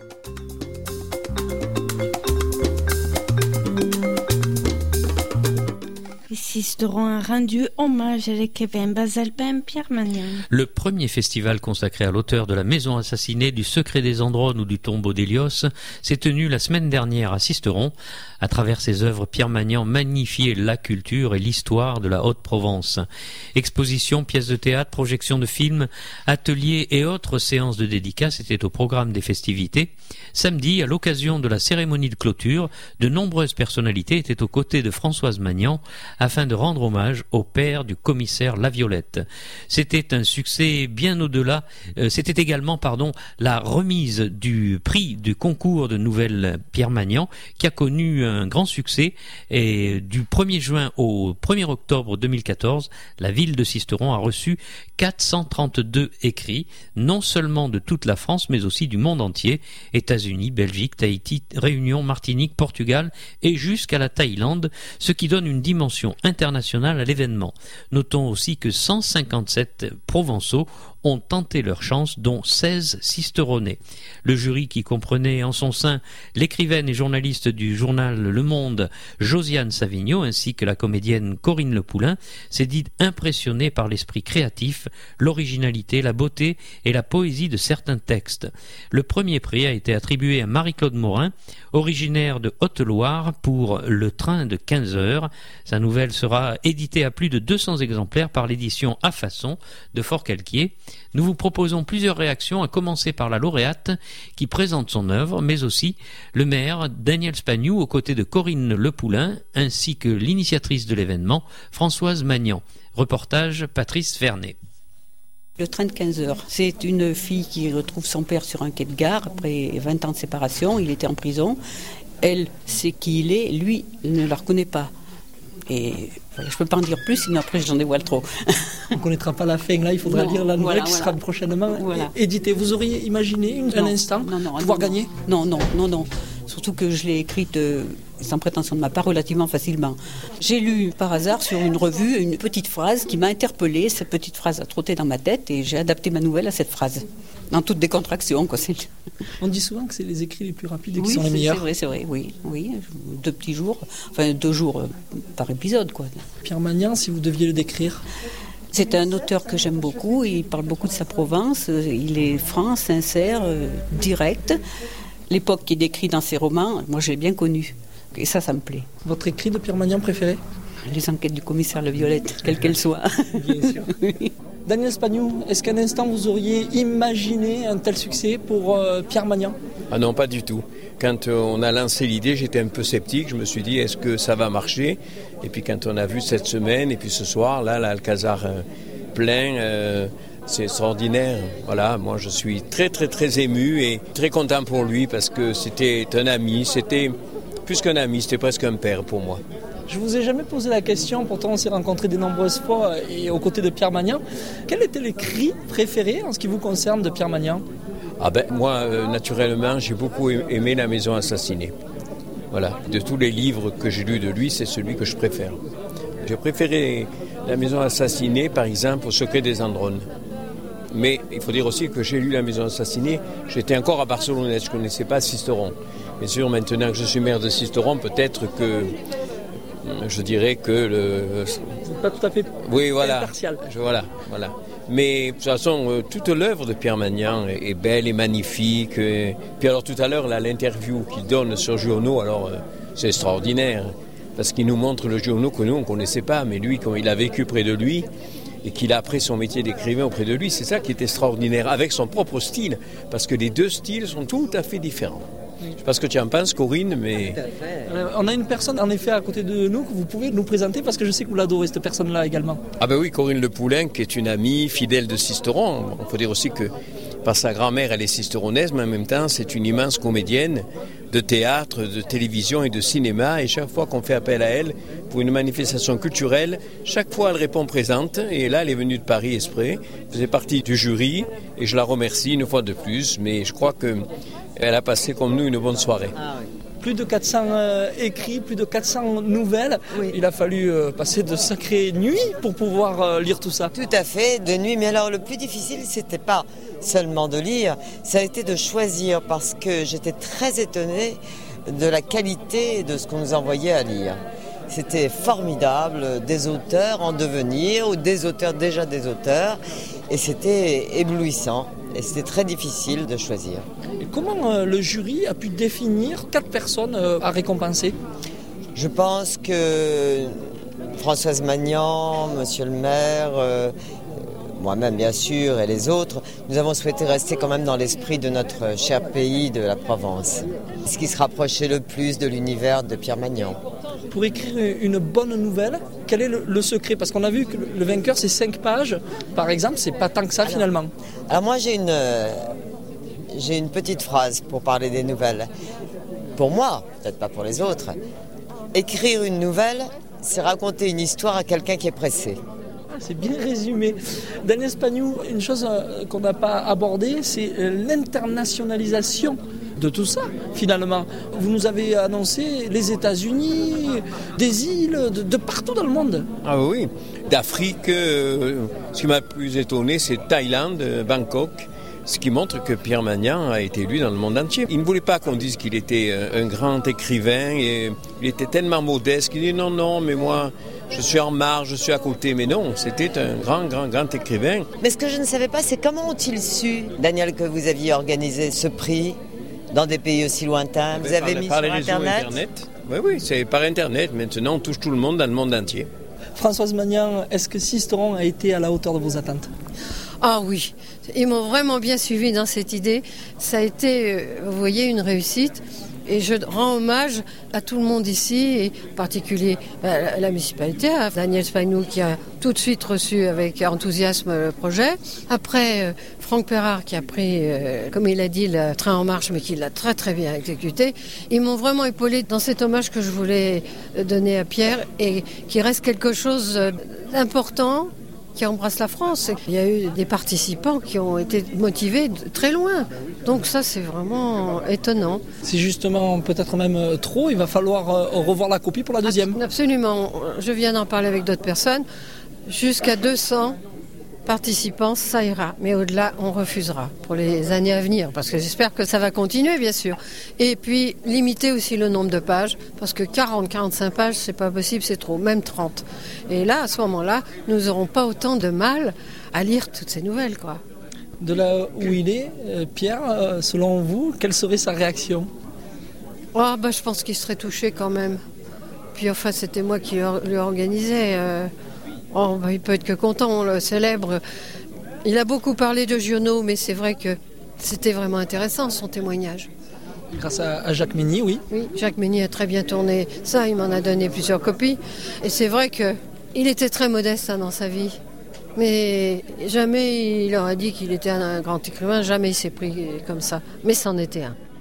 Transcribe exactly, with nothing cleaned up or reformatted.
Sisteron a rendu hommage à l'écrivain basalpin Pierre Magnan. Le premier festival consacré à l'auteur de La Maison assassinée, du Secret des Andrones ou du Tombeau d'Hélios s'est tenu la semaine dernière à Sisteron. À travers ses œuvres, Pierre Magnan magnifiait la culture et l'histoire de la Haute-Provence. Expositions, pièces de théâtre, projections de films, ateliers et autres séances de dédicaces étaient au programme des festivités. Samedi, à l'occasion de la cérémonie de clôture, de nombreuses personnalités étaient aux côtés de Françoise Magnan afin de rendre hommage au père du commissaire Laviolette. C'était un succès bien au-delà. Euh, c'était également, pardon, la remise du prix du concours de nouvelles Pierre Magnan qui a connu un grand succès. Et du premier juin au premier octobre deux mille quatorze, la ville de Sisteron a reçu quatre cent trente-deux écrits, non seulement de toute la France, mais aussi du monde entier, États-Unis, Belgique, Tahiti, Réunion, Martinique, Portugal et jusqu'à la Thaïlande, ce qui donne une dimension internationale à l'événement. Notons aussi que cent cinquante-sept Provençaux ont tenté leur chance, dont seize Sisteronais. Le jury, qui comprenait en son sein l'écrivaine et journaliste du journal Le Monde, Josiane Savigno, ainsi que la comédienne Corinne Le Poulain, s'est dit impressionné par l'esprit créatif, l'originalité, la beauté et la poésie de certains textes. Le premier prix a été attribué à Marie-Claude Morin, originaire de Haute-Loire, pour Le Train de quinze heures. Sa nouvelle sera éditée à plus de deux cents exemplaires par l'édition À Façon de Forcalquier. Nous vous proposons plusieurs réactions, à commencer par la lauréate qui présente son œuvre, mais aussi le maire Daniel Spagnou aux côtés de Corinne Le Poulain, ainsi que l'initiatrice de l'événement, Françoise Magnan. Reportage Patrice Vernet. Le train de quinze heures, c'est une fille qui retrouve son père sur un quai de gare après vingt ans de séparation. Il était en prison. Elle sait qui il est, lui, il ne la reconnaît pas. Et voilà, je ne peux pas en dire plus, sinon après j'en dévoile trop. On ne connaîtra pas la fin, là il faudra non, lire la nouvelle voilà, qui voilà. sera prochainement voilà. éditée. Vous auriez imaginé une, non, un instant non, non, pouvoir non, gagner Non, non, non, non. Surtout que je l'ai écrite, euh, sans prétention de ma part, relativement facilement. J'ai lu par hasard sur une revue une petite phrase qui m'a interpellée. Cette petite phrase a trotté dans ma tête et j'ai adapté ma nouvelle à cette phrase. Dans toute décontraction, quoi. C'est... On dit souvent que c'est les écrits les plus rapides et qui oui, sont les meilleurs. C'est vrai, c'est vrai, oui, oui. Deux petits jours, enfin deux jours euh, par épisode, quoi. Pierre Magnan, si vous deviez le décrire. C'est un auteur que j'aime beaucoup. Il parle beaucoup de sa Provence. Il est franc, sincère, euh, direct. L'époque qui est décrite dans ses romans, moi je l'ai bien connue. Et ça, ça me plaît. Votre écrit de Pierre Magnan préféré ? Les enquêtes du commissaire Laviolette, quelle qu'elle soit. Bien sûr. Oui. Daniel Spagnou, est-ce qu'un instant vous auriez imaginé un tel succès pour euh, Pierre Magnan ? Ah non, pas du tout. Quand euh, on a lancé l'idée, j'étais un peu sceptique. Je me suis dit, est-ce que ça va marcher ? Et puis quand on a vu cette semaine, et puis ce soir, là, l'Alcazar euh, plein, euh, c'est extraordinaire. Voilà, moi je suis très très très ému et très content pour lui parce que c'était un ami, c'était plus qu'un ami, c'était presque un père pour moi. Je vous ai jamais posé la question, pourtant on s'est rencontrés de nombreuses fois et aux côtés de Pierre Magnan. Quel était l'écrit préféré en ce qui vous concerne de Pierre Magnan ? Ah ben moi, euh, naturellement, j'ai beaucoup aimé La Maison assassinée. Voilà, de tous les livres que j'ai lus de lui, c'est celui que je préfère. J'ai préféré La Maison assassinée, par exemple, au Secret des Andrones. Mais il faut dire aussi que j'ai lu La Maison assassinée, j'étais encore à Barcelone, je ne connaissais pas Sisteron. Bien sûr, maintenant que je suis maire de Sisteron, peut-être que je dirais que le... Pas tout à fait oui, voilà. impartial. Je, voilà, voilà. Mais de toute façon, euh, toute l'œuvre de Pierre Magnan est, est belle et magnifique. Et... Puis alors tout à l'heure, là, l'interview qu'il donne sur Giono, alors euh, c'est extraordinaire. Parce qu'il nous montre le Giono que nous, on ne connaissait pas. Mais lui, quand il a vécu près de lui et qu'il a appris son métier d'écrivain auprès de lui, c'est ça qui est extraordinaire, avec son propre style. Parce que les deux styles sont tout à fait différents. Je ne sais pas ce que tu en penses, Corinne, mais... Euh, on a une personne, en effet, à côté de nous, que vous pouvez nous présenter, parce que je sais que vous l'adorez, cette personne-là, également. Ah ben oui, Corinne Le Poulain, qui est une amie fidèle de Sisteron. Il faut dire aussi que, par sa grand-mère, elle est sisteronnaise, mais en même temps, c'est une immense comédienne de théâtre, de télévision et de cinéma. Et chaque fois qu'on fait appel à elle pour une manifestation culturelle, chaque fois, elle répond présente. Et là, elle est venue de Paris exprès. Elle faisait partie du jury, et je la remercie une fois de plus. Mais je crois que... Elle a passé comme nous une bonne soirée. Ah oui. plus de quatre cents euh, écrits, plus de quatre cents nouvelles. Oui. Il a fallu euh, passer de sacrées nuits pour pouvoir euh, lire tout ça. Tout à fait, de nuit. Mais alors le plus difficile, c'était pas seulement de lire, ça a été de choisir parce que j'étais très étonnée de la qualité de ce qu'on nous envoyait à lire. C'était formidable, des auteurs en devenir ou des auteurs déjà des auteurs, et c'était éblouissant. Et c'était très difficile de choisir. Et comment euh, le jury a pu définir quatre personnes euh, à récompenser ? Je pense que Françoise Magnan, Monsieur le maire, euh, moi-même bien sûr, et les autres, nous avons souhaité rester quand même dans l'esprit de notre cher pays de la Provence. Ce qui se rapprochait le plus de l'univers de Pierre Magnan. Pour écrire une bonne nouvelle, quel est le, le secret ? Parce qu'on a vu que le vainqueur, c'est cinq pages. Par exemple, c'est pas tant que ça alors, finalement. Alors moi, j'ai une, euh, j'ai une petite phrase pour parler des nouvelles. Pour moi, peut-être pas pour les autres. Écrire une nouvelle, c'est raconter une histoire à quelqu'un qui est pressé. Ah, c'est bien résumé. Daniel Spagnoux, une chose qu'on n'a pas abordée, c'est l'internationalisation de tout ça, finalement. Vous nous avez annoncé les États-Unis, des îles, de, de partout dans le monde. Ah oui, d'Afrique, euh, ce qui m'a le plus étonné, c'est Thaïlande, Bangkok, ce qui montre que Pierre Magnan a été lu dans le monde entier. Il ne voulait pas qu'on dise qu'il était un grand écrivain, et il était tellement modeste qu'il dit non, non, mais moi, je suis en marge, je suis à côté. Mais non, c'était un grand, grand, grand écrivain. Mais ce que je ne savais pas, c'est comment ont-ils su, Daniel, que vous aviez organisé ce prix dans des pays aussi lointains. Vous avez mis sur Internet, Internet Oui, oui, c'est par Internet. Maintenant, on touche tout le monde dans le monde entier. Françoise Magnan, est-ce que Sisteron a été à la hauteur de vos attentes ? Ah oui, ils m'ont vraiment bien suivi dans cette idée. Ça a été, vous voyez, une réussite. Et je rends hommage à tout le monde ici, et en particulier à la municipalité, à Daniel Spagnoux qui a tout de suite reçu avec enthousiasme le projet. Après, Franck Perrard qui a pris, comme il a dit, le train en marche, mais qui l'a très très bien exécuté. Ils m'ont vraiment épaulé dans cet hommage que je voulais donner à Pierre et qui reste quelque chose d'important, qui embrasse la France. Il y a eu des participants qui ont été motivés de très loin. Donc ça, c'est vraiment étonnant. C'est justement peut-être même trop. Il va falloir revoir la copie pour la deuxième. Absolument. Je viens d'en parler avec d'autres personnes. Jusqu'à deux cents participants, ça ira. Mais au-delà, on refusera pour les années à venir. Parce que j'espère que ça va continuer, bien sûr. Et puis, limiter aussi le nombre de pages. Parce que quarante à quarante-cinq pages, c'est pas possible, c'est trop. Même trente. Et là, à ce moment-là, nous n'aurons pas autant de mal à lire toutes ces nouvelles, quoi. De là où il est, Pierre, selon vous, quelle serait sa réaction ? Oh, bah, je pense qu'il serait touché quand même. Puis enfin, c'était moi qui lui organisais. Euh... Oh, bah, il peut être que content, on le célèbre. Il a beaucoup parlé de Giono, mais c'est vrai que c'était vraiment intéressant, son témoignage. Grâce à, à Jacques Mény, oui. Oui, Jacques Mény a très bien tourné ça, il m'en a donné plusieurs copies. Et c'est vrai qu'il était très modeste hein, dans sa vie. Mais jamais il aurait dit qu'il était un grand écrivain, jamais il s'est pris comme ça. Mais c'en était un.